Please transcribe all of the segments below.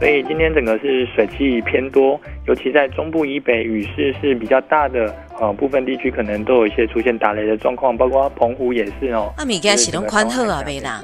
所以今天整个是水汽偏多，尤其在中部以北雨势是比较大的，部分地区可能都有一些出现打雷的状况，包括澎湖也是哦。 那物件是拢款好啊，没啦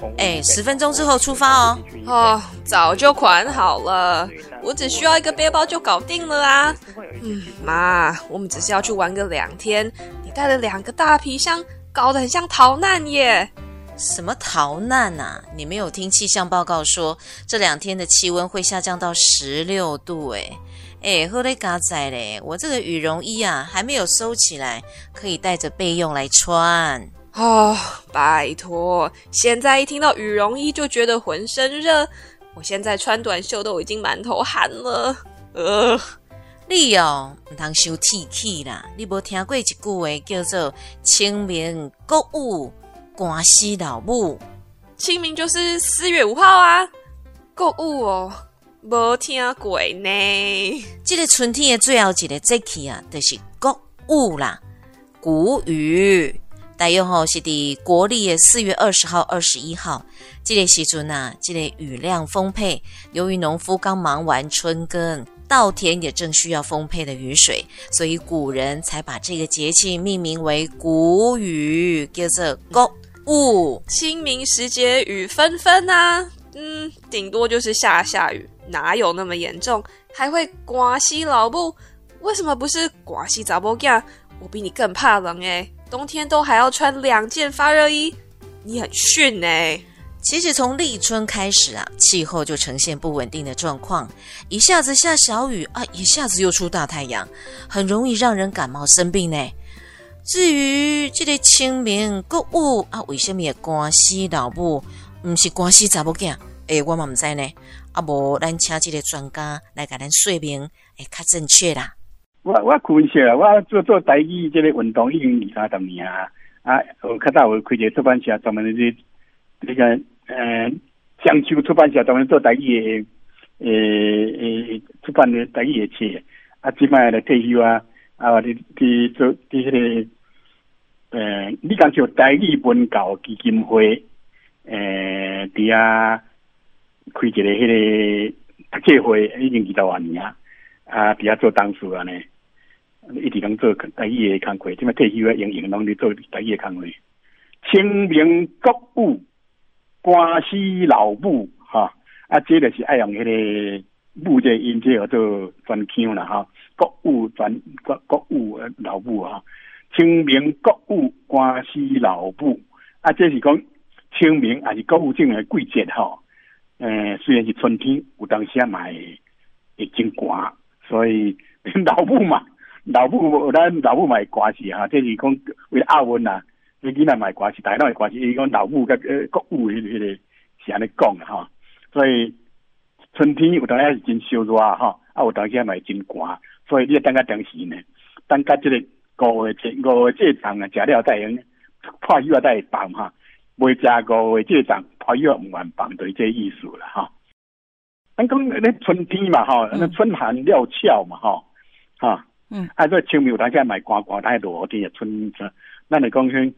？10分钟之后出发哦。 哦，早就款好了，我只需要一个背包就搞定了啊。妈，我们只是要去玩个2天，你带了2个大皮箱，搞得很像逃难耶。 什么逃难啊？你没有听气象报告说这2天的气温会下降到16度好嘞嘎仔嘞，我这个羽绒衣啊还没有收起来，可以带着备用来穿。 哦，拜托，现在一听到羽绒衣就觉得浑身热，我现在穿短袖都已经满头汗了。 你哦，唔通伤铁气啦！你无听过一句话叫做“清明购物寒死老母”。 清明就是4月5号啊，购物哦，无听过呢。 这个春天的最后一个节气啊，就是谷雨啦，谷雨。大约是伫国历的4月20号、21号，这个时阵啊，这个雨量丰沛。由于农夫刚忙完春耕，稻田也正需要丰沛的雨水，所以古人才把这个节气命名为谷雨，叫做谷雨。 清明时节雨纷纷啊，顶多就是下雨，哪有那么严重？还会寒死老母？为什么不是寒死查某囝？我比你更怕冷冬天都还要穿2件发热衣，你很逊其实从立春开始啊，气候就呈现不稳定的状况，一下子下小雨啊，一下子又出大太阳，很容易让人感冒生病至于这个清明谷雨啊，为什么会寒死老母，不是寒死查某囝？我嘛不知呢。无咱请这个专家来给咱说明，较正确啦。 我分析啦，我做台语这个运动已经2-3十年啊，有较早有开一个出版社，专门这个江秋出版社专门做台语的出版的台语的册，即摆来退休啊，你做迄个你讲叫台语文教基金会伫遐开一个迄个读册会，已经20多年啊，伫遐做董事安尼。一直讲做台语的工课，即摆退休啊，用拢咧做台语的工课。清明谷雨寒死老母这就是爱用迄个母这音这叫做转腔啦谷雨老母清明谷雨寒死老母这是讲清明还是谷雨种的季节虽然是春天，有当时嘛会真寒，所以老母嘛咱老母嘛会寒死这是讲为了奥运啦，你囡仔嘛会寒死，大家都会寒死。伊讲老母甲谷雨迄个是安尼讲所以春天有当时是真烧热有当时嘛会真寒，所以你要等到当时呢，等到这个5月这长啊，食了才会用破药才会放未食5月这长破药唔愿放，就是这意思啦咱讲那春天嘛那春寒料峭嘛所以清明有当时嘛会寒，当时落雨天春，咱来讲春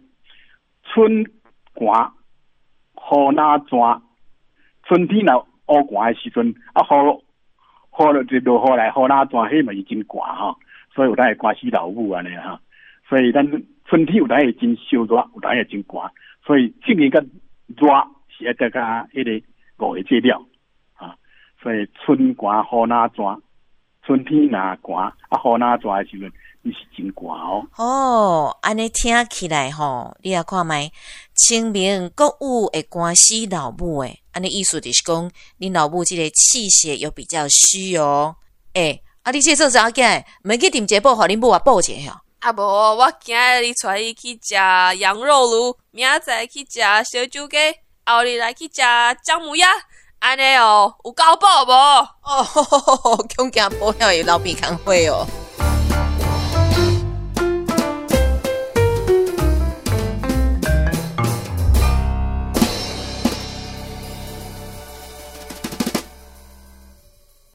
寒雨哪转，春天若乌寒的时阵雨就落雨来，雨哪转，迄嘛是真寒所以有当会寒死老母安尼所以咱春天有当会真烧热，有当会真寒，所以清明甲热是要大家迄个5月这了所以春寒雨哪转，春天若寒雨哪转的时阵，你是真寒安尼听起来你也看卖，清明谷雨会寒死老母安尼意思就是讲，你老母这个气血又比较虚你这做啥嘅？免去订节补，互恁母补一下无，我今日带伊去食羊肉炉，明仔去食烧酒鸡，后日来去食姜母鸭，安尼有够饱无？ 恐惊保养会老鼻康会